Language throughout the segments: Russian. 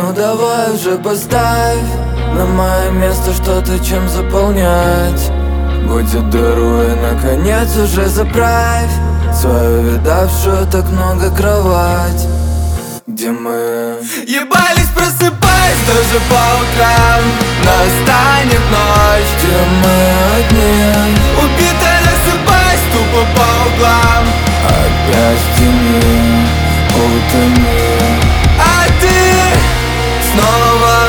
Ну давай уже поставь на мое место что-то, чем заполнять. Будет дыру и наконец уже заправь свою видавшую так много кровать, где мы ебались, просыпаясь даже по утрам. Настанет ночь, где мы одни, убито рассыпаясь тупо по углам. опять в тени утони, А ты снова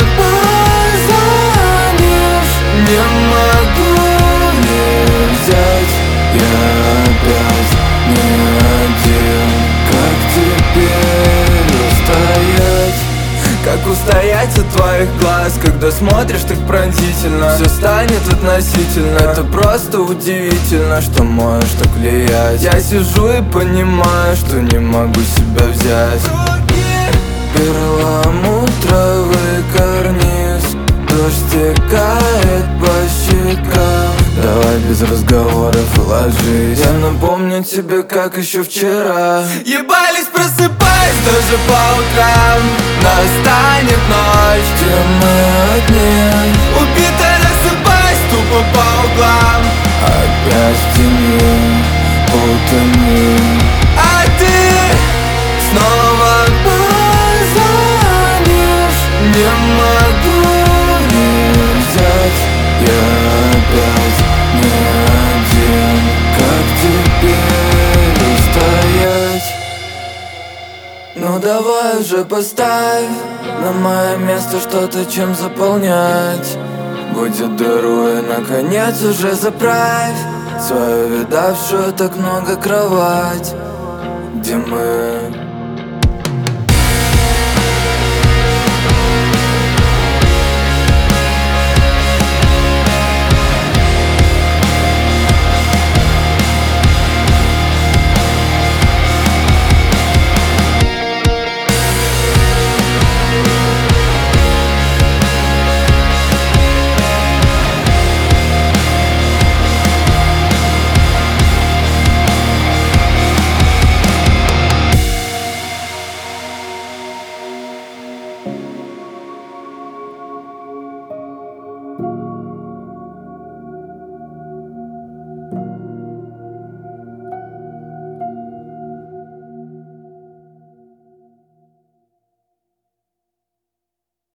позвонишь, не могу. не взять. Я опять не один. Как теперь устоять? Как устоять от твоих глаз, когда смотришь так пронзительно? Все станет относительно. Это просто удивительно, что можешь так влиять. Я сижу и понимаю, что не могу себя взять. Перламутровый карниз, дождь стекает по щекам. Давай без разговоров ложись, я напомню тебе, как еще вчера. Ебались, просыпаясь даже по утрам. Настанет ночь, Где мы одни, убито рассыпаясь тупо по углам. опять в тени утони, А ты снова позвонишь, не могу. не взять. Я опять не один. Как теперь устоять? Ну давай уже поставь на мое место что-то, чем заполнять. Будет дыру и наконец уже заправь свою видавшую так много кровать, где мы